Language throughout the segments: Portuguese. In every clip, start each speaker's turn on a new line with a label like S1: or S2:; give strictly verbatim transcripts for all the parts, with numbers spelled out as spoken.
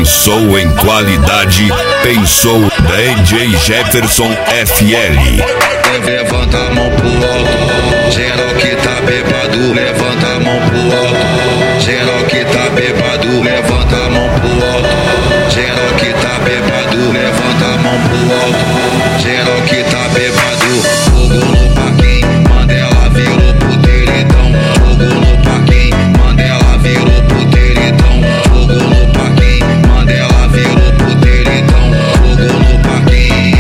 S1: Pensou em qualidade, pensou D J Jefferson F L.
S2: Levanta a mão pro alto, geral que tá bêbado. Levanta a mão pro alto, geral que tá bêbado. Levanta a mão pro alto, geral que tá bêbado. Levanta a mão pro alto, geral que tá bêbado. Fogo no parquinho, Mandela virou puteiridão. Fogo no parquinho, Mandela virou puteiridão. Fogo no parquinho, Mandela virou puteiridão. Fogo no parquinho.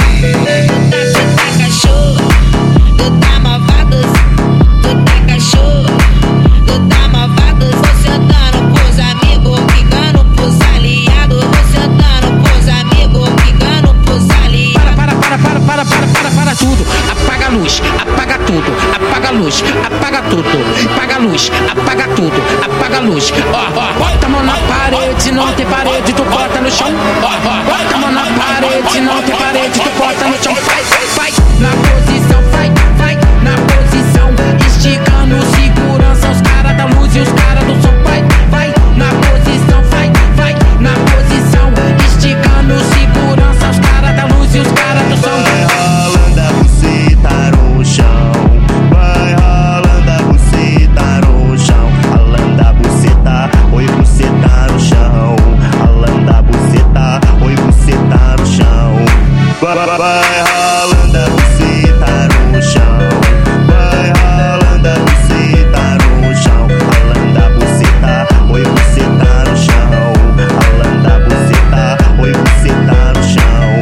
S3: Apaga tudo, apaga a luz, apaga tudo, apaga a luz, apaga tudo, apaga a luz. Ó, ó, bota a mão na parede, não tem parede, tu bota no chão. Ó, ó, bota a mão na parede, não tem parede, tu bota no chão. Vai, vai, na posição, vai, vai, na posição, esticando segurança, os caras da luz e os caras do som. Vai, vai, na posição, vai, vai, na posição, esticando segurança, os caras da luz e os caras do som.
S4: Vai ralando a buceta no chão, vai ralando a buceta no chão, ralando a buceta, oi buceta no chão, ralando a buceta, oi buceta no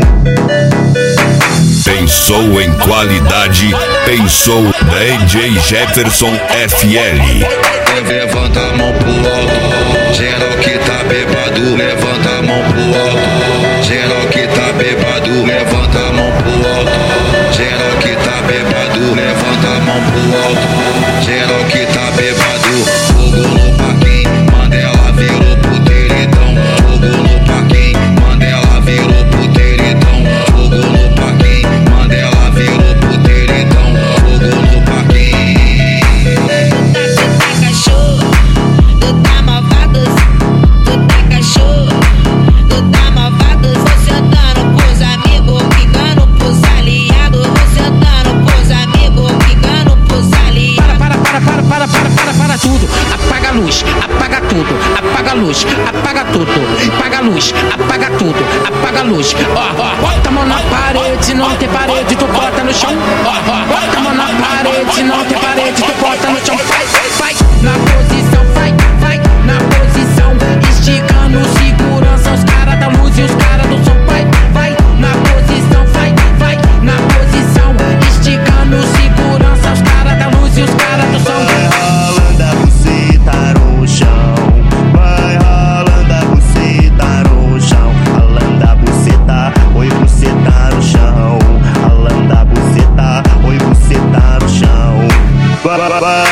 S4: chão.
S1: Pensou em qualidade, pensou D J Jefferson F L.
S2: Levanta a mão pro alto, geral que tá bêbado. Levanta a mão pro alto, geral que tá bêbado. Levanta a mão pro alto, geral que tá bêbado. Levanta a mão pro alto, geral que tá bêbado. Fogo no parquinho, Mandela virou puteiridão. Fogo no parquinho, Mandela virou puteiridão. Fogo no parquinho, Mandela virou puteiridão. Fogo no parquinho.
S3: Apaga tudo, apaga a luz, apaga tudo, apaga a luz, apaga tudo, apaga a luz. Ó, ó, bota a mão na parede, não tem parede, tu bota no chão. Ó, ó, bota a mão na parede, não tem parede, tu bota no chão. Vai, vai, na posição, vai, vai, na posição, esticando segurança, os caras da luz e os caras do som. Vai, vai, na posição, vai, vai, na posição, esticando segurança, os caras da luz e os caras do som.
S4: Bye bye bye.